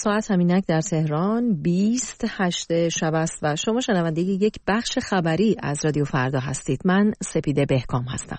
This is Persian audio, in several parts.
ساعت همینک در تهران 28 شب است و شما شنونده یک بخش خبری از رادیو فردا هستید. من سپیده بهکام هستم.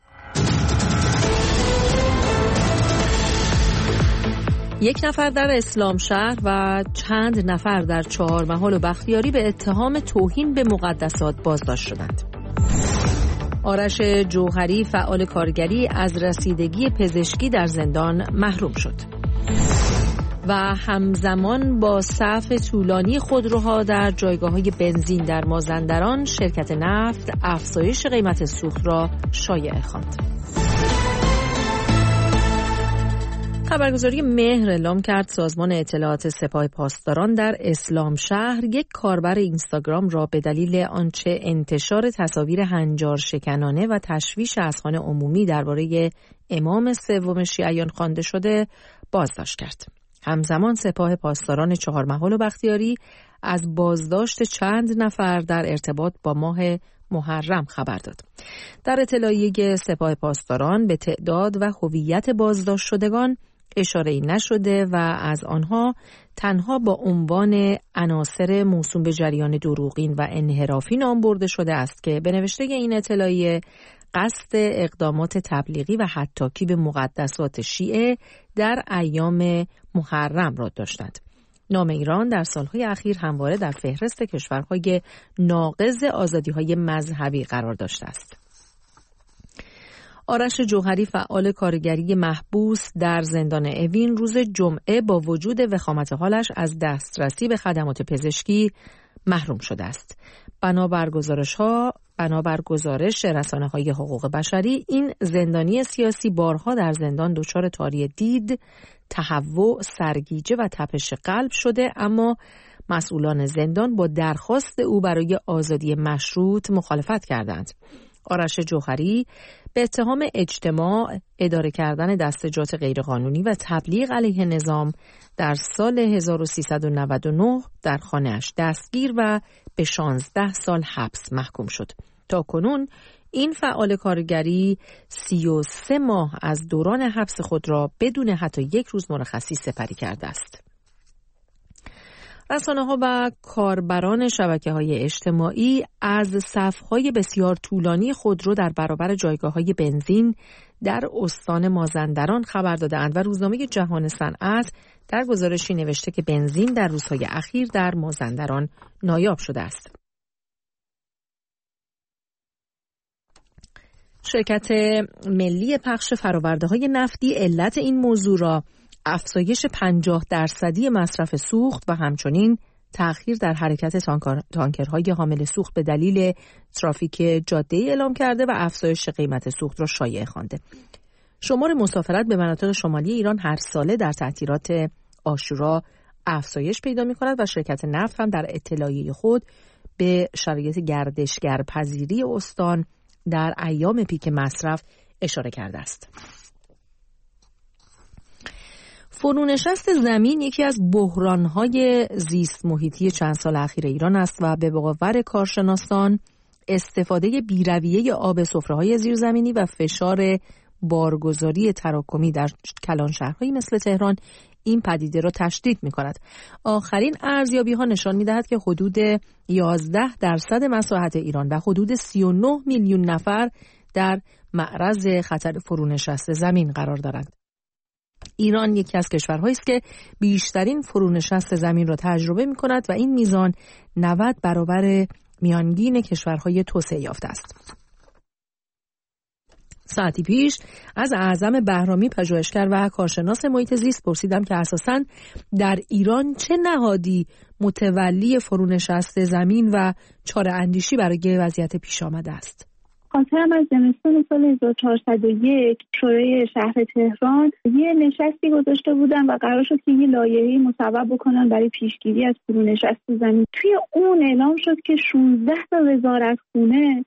یک نفر در اسلام شهر و چند نفر در چهارمحال و بختیاری به اتهام توهین به مقدسات بازداشت شدند. آرش جوهری فعال کارگری از رسیدگی پزشکی در زندان محروم شد. و همزمان با صف طولانی خودروها در جایگاه‌های بنزین در مازندران، شرکت نفت افزایش قیمت سوخت را شایعه خواند. خبرگزاری مهر اعلام کرد سازمان اطلاعات سپاه پاسداران در اسلام شهر یک کاربر اینستاگرام را به دلیل آنچه انتشار تصاویر هنجار شکنانه و تشویش اذهان عمومی درباره امام سوم شیعیان خوانده شده بازداشت کرد. همزمان سپاه پاسداران چهارمحال و بختیاری از بازداشت چند نفر در ارتباط با ماه محرم خبر داد. در اطلاعیه سپاه پاسداران به تعداد و هویت بازداشت شدگان اشاره‌ای نشده و از آنها تنها با عنوان عناصر موسوم به جریان دروغین و انحرافی نام برده شده است که به نوشته این اطلاعیه قصد اقدامات تبلیغی و حطاکی به مقدسات شیعه در ایام محرم را داشتند. نام ایران در سالهای اخیر همواره در فهرست کشورهای ناقض آزادی‌های مذهبی قرار داشته است. آرش جوهری فعال کارگری محبوس در زندان اوین روز جمعه با وجود وخامت حالش از دسترسی به خدمات پزشکی محروم شده است. بنابر گزارش رسانه‌های حقوق بشری، این زندانی سیاسی بارها در زندان دچار طاری دید، تهوع، سرگیجه و تپش قلب شده، اما مسئولان زندان با درخواست او برای آزادی مشروط مخالفت کردند. آرش جوهری به اتهام اجتماع، اداره کردن دستجات غیرقانونی و تبلیغ علیه نظام در سال 1399 در خانه‌اش دستگیر و به 16 سال حبس محکوم شد. تا کنون این فعال کارگری 33 ماه از دوران حبس خود را بدون حتی یک روز مرخصی سپری کرده است. رسانه‌ها و کاربران شبکه‌های اجتماعی از صف‌های بسیار طولانی خودرو در برابر جایگاه‌های بنزین در استان مازندران خبر داده‌اند و روزنامه جهان صنعت در گزارشی نوشته که بنزین در روزهای اخیر در مازندران نایاب شده است. شرکت ملی پخش فرآورده‌های نفتی علت این موضوع را افزایش 50% مصرف سوخت و همچنین تأخیر در حرکت تانکرهای حامل سوخت به دلیل ترافیک جاده‌ای اعلام کرده و افزایش قیمت سوخت را شایعه خوانده. شمار مسافرت به مناطق شمالی ایران هر ساله در تعطیلات عاشورا افزایش پیدا می‌کند و شرکت نفت هم در اطلاعیه خود به شرایط گردشگرپذیری استان در ایام پیک مصرف اشاره کرده است. فرونشست زمین یکی از بحران‌های زیست محیطی چند سال اخیر ایران است و به باور کارشناسان استفاده بی‌رویه آب سفره‌های زیرزمینی و فشار بارگذاری تراکمی در کلانشهرهایی مثل تهران این پدیده را تشدید می‌کند. آخرین ارزیابی‌ها نشان می‌دهد که حدود 11% مساحت ایران و حدود 39 میلیون نفر در معرض خطر فرونشست زمین قرار دارند. ایران یکی از کشورهایی است که بیشترین فرونشست زمین را تجربه می‌کند و این میزان 90 برابر میانگین کشورهای توسعه یافته است. ساعتی پیش از اعظم بهرامی پژوهشگر و کارشناس محیط زیست پرسیدم که اساساً در ایران چه نهادی متولی فرونشست زمین و چاره‌اندیشی برای وضعیت پیش آمده است. خاطرم از زمستان سال 1401 شورای شهر تهران یه نشستی گذاشته بودن و قرار شد که یه لایحه‌ای مصوب بکنن برای پیشگیری از فرونشست زمین. توی اون اعلام شد که 16 تا وزارتخونه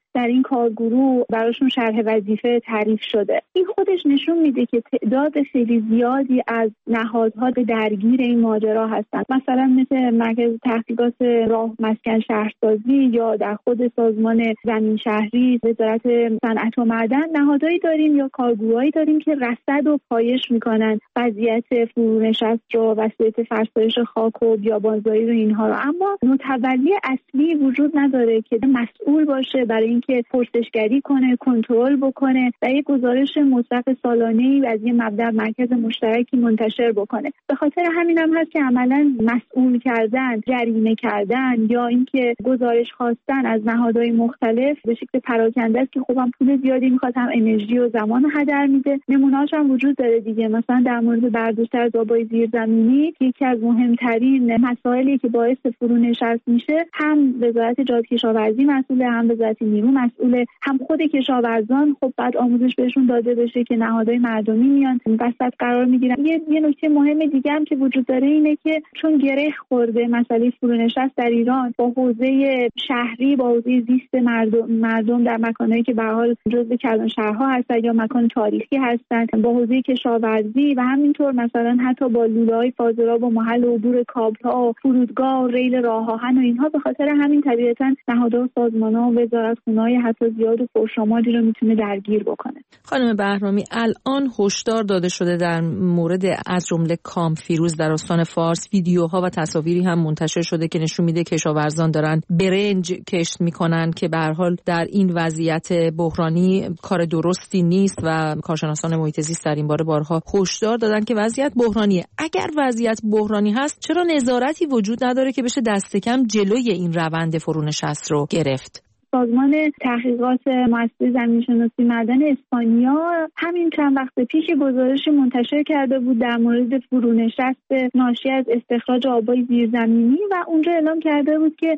در این کارگروه براشون شرح وظیفه تعریف شده. این خودش نشون میده که تعداد خیلی زیادی از نهادها درگیر این ماجرا هستند. مثلا مثل مرکز تحقیقات راه مسکن شهرسازی یا در خود سازمان زمین شهری، وزارت صنعت و معدن نهادهایی داریم یا کارگروهایی داریم که رصد و پایش میکنن وضعیت فرونشست رو، وضعیت فرسایش خاک و بیابانزایی رو، اینها رو. اما متولی اصلی وجود نداره که مسئول باشه برای اینکه پرسشگری کنه، کنترل بکنه و یک گزارش مطلق سالانه‌ای از یه مبدا مرکز مشترکی منتشر بکنه. به خاطر همین هم هست که عملاً مسئول کردن، جریمه کردن یا اینکه گزارش خواستن از نهادهای مختلف به شکل پراکنده است که خب هم پول زیادی میخواد، هم انرژی و زمان هدر میده. نمونه‌هاش هم وجود داره دیگه. مثلا در مورد برداشت از آبای زیرزمینی یکی از مهمترین مسائلی که باعث فرونشست میشه، هم وزارت جاده‌کشاورزی مسئول، هم وزارت نیرو مسئول، هم خود کشاورزان. خب بعد آموزش بهشون داده بشه که نهادهای مردمی میان وسط قرار میگیرن. یه نکته مهم دیگه هم که وجود داره اینه که چون گره خورده مسئله فرونشست در ایران با حوزه شهری، با حوزه زیست مردم در مکانهایی که به هر حال جزو کلانشهرها هستن یا مکان تاریخی هستن، با حوزه کشاورزی و همینطور مثلا حتی با لوله‌های فاضلاب و محل عبور کابل‌ها، فرودگاه، ریل راه آهن و اینها. به خاطر همین طبیعتاً نهادها و سازمان‌ها و وزارتخونه‌های حتی زیاد و پرشماری رو میتونه درگیر بکنه. خانم بهرامی، الان هشدار داده شده در مورد از جمله کامفیروز در استان فارس. ویدیوها و تصاویری هم منتشر شده که نشون میده کشاورزان دارن برنج کشت میکنن که به هر حال در این وضعیت بحرانی کار درستی نیست و کارشناسان محیط زیست در این باره بارها هشدار دادن که وضعیت بحرانیه. اگر وضعیت بحرانی هست چرا نظارتی وجود نداره که بشه دست کم جلوی این روند فرونشست رو گرفت؟ سازمان تحقیقات مؤسسه زمین‌شناسی معدن اسپانیا همین چند وقت پیش گزارشی منتشر کرده بود در مورد فرونشست ناشی از استخراج آبای زیرزمینی و اونجا اعلام کرده بود که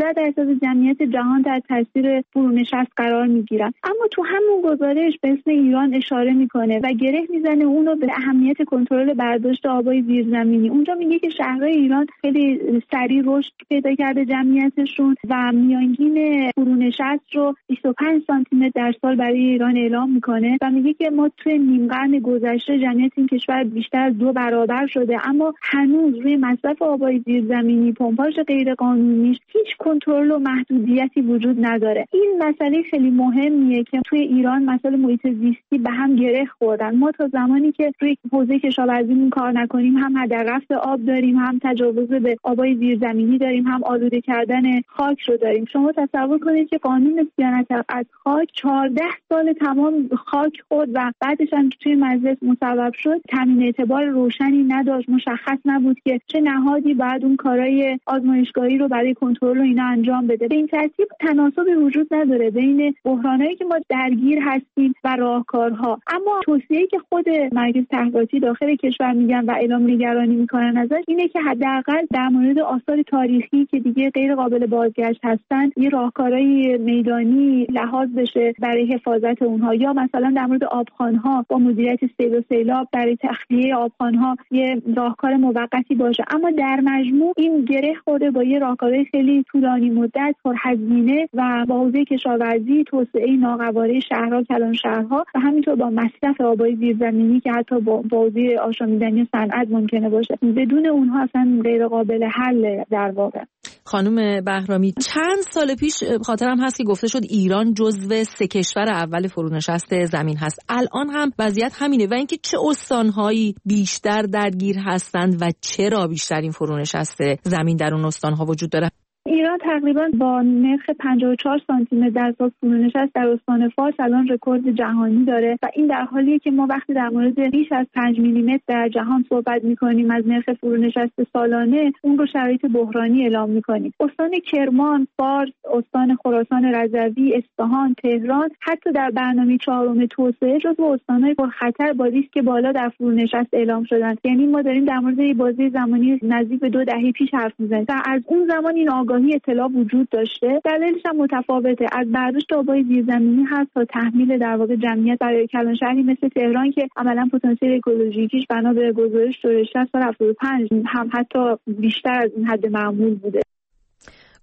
19% جمعیت جهان تحت تاثیر فرونشست قرار میگیرن. اما تو همون گزارش به اسم ایران اشاره میکنه و گره میزنه اونو به اهمیت کنترل برداشت آبای زیرزمینی. اونجا میگه که شهرهای ایران خیلی سریع رشد پیدا کرده جمعیتشون و میانگین فرونشست رو 25 سانتی متر در سال برای ایران اعلام میکنه و میگه که ما توی نیم قرن گذشته جمعیت این کشور بیشتر از 2 برابر شده، اما هنوز روی مصرف آبای زیرزمینی، پمپاژ غیر قانونیش هیچ کنترل و محدودیتی وجود نداره. این مسئله خیلی مهمیه که توی ایران مسائل محیط زیستی به هم گره خوردن. ما تا زمانی که روی حوزه کشاورزی کار نکنیم، هم هدررفت آب داریم، هم تجاوز به آبای زیرزمینی داریم، هم آلوده کردن خاک رو داریم. شما تصور کنید که قانون صیانت از خاک 14 سال تمام خاک خورد و بعدش هم توی مجلس مصوب شد، تامین اعتبار روشنی نداشت، مشخص نبود که چه نهادی باید اون کارهای آزمایشگاهی رو برای کنترل و اینا انجام بده. به این ترتیب تناسبی وجود نداره بین بحرانایی که ما درگیر هستیم و راهکارها. اما توصیه‌ای که خود مرکز تحقیقاتی داخل کشور میگن و اعلام نگرانی میکنن ازش اینه که حداقل در مورد آثار تاریخی که دیگه غیر قابل بازگشت هستن یه راهکارهای میدانی لحاظ بشه برای حفاظت اونها، یا مثلا در مورد آبخوان‌ها با مدیریت سیل و سیلاب برای تخلیه آبخوان‌ها یه راهکار موقتی باشه. اما در مجموع این گره خورده با یه راهکار خیلی طولانی مدت، پرهزینه و با حوزه کشاورزی، توسعه ناقواره شهرها، کلانشهرها و همینطور با مصرف آبای زیرزمینی که حتی با حوزه آشامیدنی صنعت ممکنه باشه. بدون اونها اصلا غیر قابل حل در واقع. خانم بهرامی، چند سال پیش خاطرم هست که گفته شد ایران جزو 3 کشور اول فرونشست زمین هست. الان هم وضعیت همینه و اینکه چه استانهایی بیشتر درگیر هستند و چرا بیشتر این فرونشست زمین در اون استانها وجود داره؟ ایران تقریبا با نرخ 54 سانتی متر در سال فرونشست در استان فارس الان رکورد جهانی داره و این در حالیه که ما وقتی در مورد بیش از 5 میلیمتر در جهان صحبت می‌کنیم از نرخ فرونشست سالانه، اون رو شرایط بحرانی اعلام می‌کنیم. استان کرمان، فارس، استان خراسان رضوی، اصفهان، تهران حتی در برنامه 4 توسعه جزو استان‌های پرخطر با ریسک بالا در فرونشست اعلام شدن. یعنی ما داریم در مورد یه بازه زمانی نزدیک به 2 دهه پیش حرف می‌زنیم و از اون زمان این اطلاع وجود داشته. دلیلش هم متفاوته، از برداشت آبای زیرزمینی هست تا تحمیل در واقع جمعیت برای کلانشهری مثل تهران که عملاً پتانسیل اکولوژیکیش بنا به گزارش 60 تا 75 هم حتی بیشتر از این حد معمول بوده.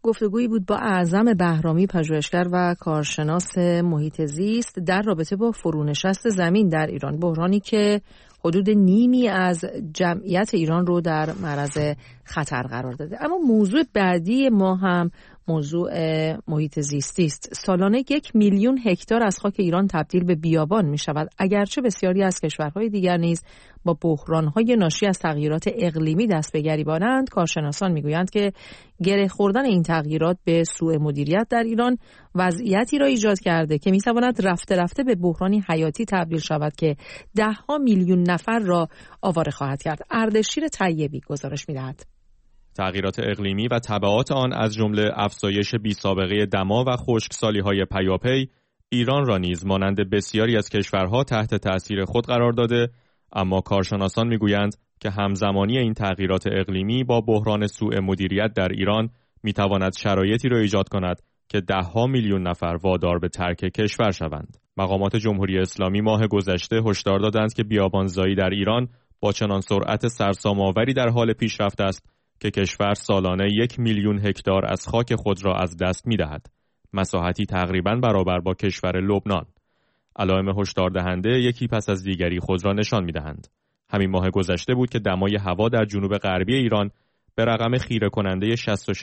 گفتگویی بود با اعظم بهرامی، پژوهشگر و کارشناس محیط زیست در رابطه با فرونشست زمین در ایران، بحرانی که حدود نیمی از جمعیت ایران رو در معرض خطر قرار داده. اما موضوع بعدی ما هم موضوع محیط زیستی است. سالانه 1 میلیون هکتار از خاک ایران تبدیل به بیابان می شود، اگرچه بسیاری از کشورهای دیگر نیز با بحرانهای ناشی از تغییرات اقلیمی دست به گریبانند. کارشناسان می گویند که گره خوردن این تغییرات به سوء مدیریت در ایران وضعیتی را ایجاد کرده که می تواند رفته رفته به بحرانی حیاتی تبدیل شود که 10 میلیون نفر را آواره خواهد کرد. اردشیر طیبی گزارش می دهد. تغییرات اقلیمی و تبعات آن از جمله افزایش بی‌سابقه دما و خشکسالی‌های پیاپی ایران را نیز مانند بسیاری از کشورها تحت تأثیر خود قرار داده، اما کارشناسان می‌گویند که همزمانی این تغییرات اقلیمی با بحران سوء مدیریت در ایران می‌تواند شرایطی را ایجاد کند که 10 میلیون نفر وادار به ترک کشور شوند. مقامات جمهوری اسلامی ماه گذشته هشدار دادند که بیابانزایی در ایران با چنان سرعت سرسام‌آوری در حال پیشرفت است که کشور سالانه 1 میلیون هکتار از خاک خود را از دست می‌دهد، مساحتی تقریباً برابر با کشور لبنان. علائم هشدار دهنده یکی پس از دیگری خود را نشان می‌دهند. همین ماه گذشته بود که دمای هوا در جنوب غربی ایران به رقم خیره کننده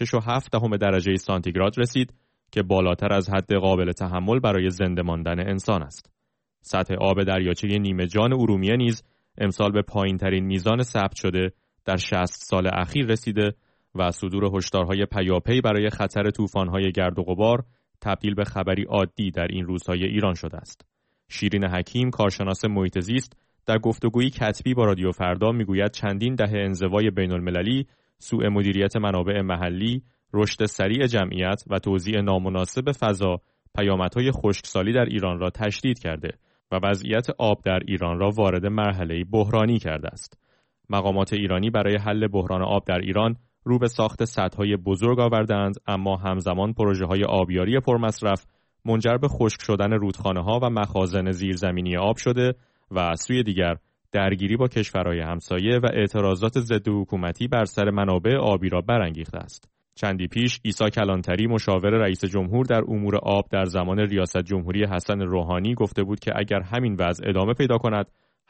66.7 درجه سانتیگراد رسید که بالاتر از حد قابل تحمل برای زنده ماندن انسان است. سطح آب دریاچه نیمه جان ارومیه نیز امسال به پایین‌ترین میزان ثبت شده در 60 سال اخیر رسیده و صدور هشدارهای پیاپی برای خطر طوفان‌های گرد و غبار تبدیل به خبری عادی در این روزهای ایران شده است. شیرین حکیم، کارشناس محیط زیست، در گفتگویی کتبی با رادیو فردا میگوید چندین دهه انزوای بین‌المللی، سوء مدیریت منابع محلی، رشد سریع جمعیت و توزیع نامناسب فضا پیامدهای خشکسالی در ایران را تشدید کرده و وضعیت آب در ایران را وارد مرحله بحرانی کرده است. مقامات ایرانی برای حل بحران آب در ایران رو به ساخت سدهای بزرگ آوردند، اما همزمان پروژه‌های آبیاری پرمصرف منجر به خشک شدن رودخانه‌ها و مخازن زیرزمینی آب شده و از سوی دیگر درگیری با کشورهای همسایه و اعتراضات ضد حکومتی بر سر منابع آبی را برانگیخته است. چندی پیش عیسی کلانتری، مشاور رئیس جمهور در امور آب در زمان ریاست جمهوری حسن روحانی، گفته بود که اگر همین وضع ادامه پیدا کند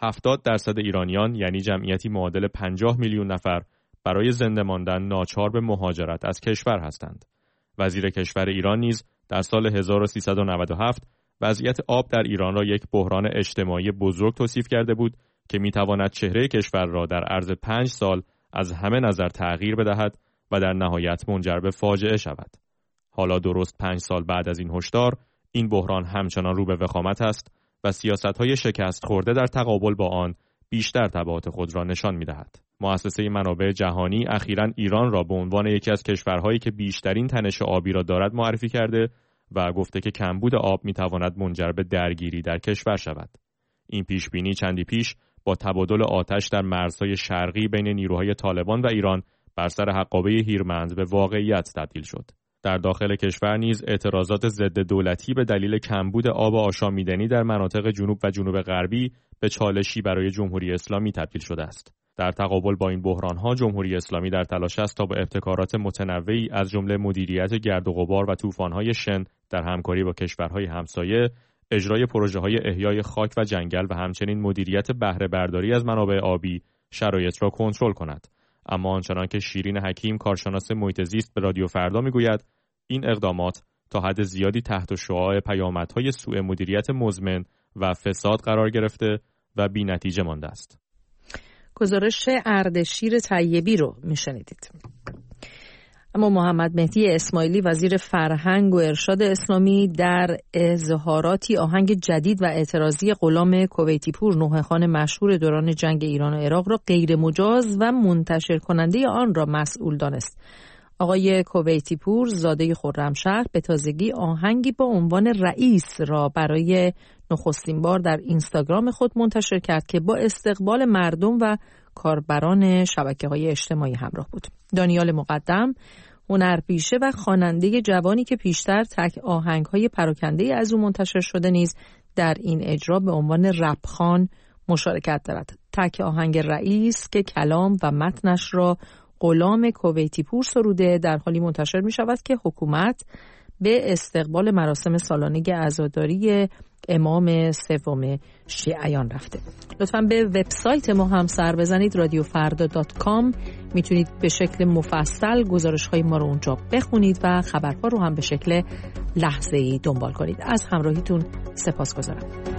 70% ایرانیان، یعنی جمعیتی معادل 50 میلیون نفر، برای زنده ماندن ناچار به مهاجرت از کشور هستند. وزیر کشور ایران نیز در سال 1397 وضعیت آب در ایران را یک بحران اجتماعی بزرگ توصیف کرده بود که میتواند چهره کشور را در عرض 5 سال از همه نظر تغییر بدهد و در نهایت منجر به فاجعه شود. حالا درست 5 سال بعد از این هشدار، این بحران همچنان رو به وخامت است و سیاست‌های شکست خورده در تقابل با آن بیشتر تبعات خود را نشان می‌دهد. مؤسسه منابع جهانی اخیراً ایران را به عنوان یکی از کشورهایی که بیشترین تنش آبی را دارد معرفی کرده و گفته که کمبود آب می‌تواند منجر به درگیری در کشور شود. این پیشبینی چندی پیش با تبادل آتش در مرزهای شرقی بین نیروهای طالبان و ایران بر سر حقابه هیرمند به واقعیت تبدیل شد. در داخل کشور نیز اعتراضات ضد دولتی به دلیل کمبود آب آشامیدنی در مناطق جنوب و جنوب غربی به چالشی برای جمهوری اسلامی تبدیل شده است. در تقابل با این بحران‌ها، جمهوری اسلامی در تلاش است تا با ابتکارات متنوعی از جمله مدیریت گرد و غبار و طوفان‌های شن در همکاری با کشورهای همسایه، اجرای پروژه‌های احیای خاک و جنگل و همچنین مدیریت بهره برداری از منابع آبی شرایط را کنترل کند. اما آنچنان که شیرین حکیم، کارشناس محیط زیست، به رادیو فردا میگوید، این اقدامات تا حد زیادی تحت شعاع پیامدهای سوء مدیریت مزمن و فساد قرار گرفته و بی‌نتیجه مانده است. گزارش اردشیر طیبی رو میشنیدید. اما محمد مهدی اسماعیلی، وزیر فرهنگ و ارشاد اسلامی، در اظهاراتی آهنگ جدید و اعتراضی غلام کویتی پور، نوحه‌خوان مشهور دوران جنگ ایران و عراق، را غیر مجاز و منتشر کننده آن را مسئول دانست. آقای کویتی پور، زاده خرمشهر، به تازگی آهنگی با عنوان رئیس را برای نخستین بار در اینستاگرام خود منتشر کرد که با استقبال مردم و کاربران شبکه‌های اجتماعی همراه بود. دانیال مقدم، هنرپیشه و خواننده جوانی که پیشتر تک آهنگ‌های پراکنده از او منتشر شده، نیز در این اجرا به عنوان رپخوان مشارکت دارد. تک آهنگ رئیس که کلام و متنش را غلام کویتی پور سروده در حالی منتشر می شود که حکومت به استقبال مراسم سالانه عزاداری امام سوم شیعیان رفته. لطفاً به وبسایت ما هم سر بزنید، radiofarda.com. میتونید به شکل مفصل گزارش‌های ما رو اونجا بخونید و خبرها رو هم به شکل لحظه‌ای دنبال کنید. از همراهیتون سپاسگزارم.